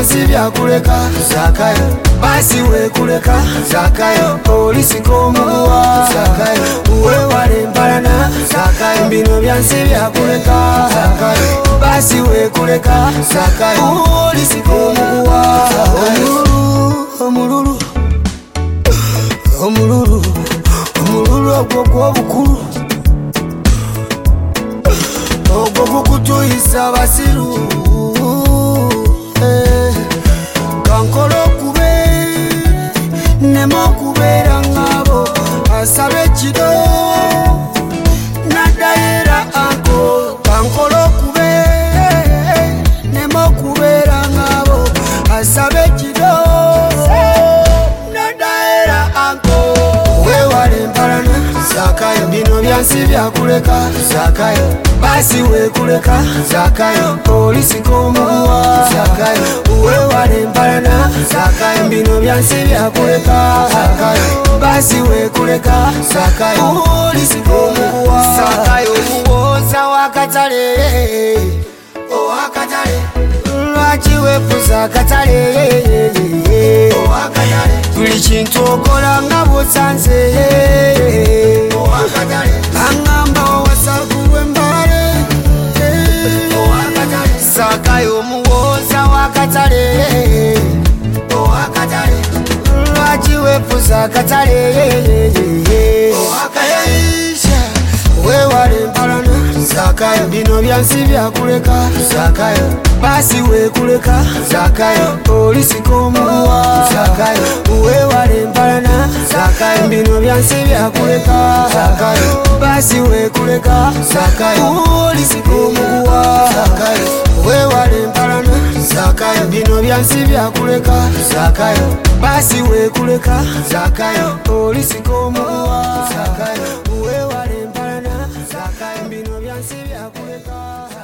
byansi byakuleka Zakayo basi wekuleka Zakayo polisi komuguwa Zakayo uwewale empalana Zakayo bino byansi byakuleka Zakayo basi wekuleka Zakayo polisi komuguwa Omululu omululu omululu ogwo gw'obukulu ogwo gukutuyisa basiru kankolo okube nemo okubeera ngabo asaba ekido nadayera anko kankolo okube nemo okubeera ngabo asaba ekido nadayera anko wewale empalana Zakayo bino byansi byakuleka Zakayo basi wekuleka Zakayo polisi komuguwa Zakayo uwewale empalana Zakayo bino byansi byakuleka Zakayo basi wekuleka Zakayo polisi komuguwa Zakayo muwoza wakatale owakatale lwaki wefuza akatale owakatale buli kintu okola nga bw'osanze owakatale angamba owasakulwa embale owakatale Zakayo muwoza wakatale owakatale lwaki wefuza akatale owakatale wewale empalana Zakayo bino byansi byakuleka Zakayo basi wekuleka Zakayo polisi komuguwa Zakayo uwewale empalana Zakayo bino byansi byakuleka Zakayo basi wekuleka Zakayo polisi komuguwa Zakayo uwewale empalana Zakayo bino byansi byakuleka Zakayo basi wekuleka Zakayo polisi komuguwa Zakayo uwewale empalana Zakayo bino byansi byakuleka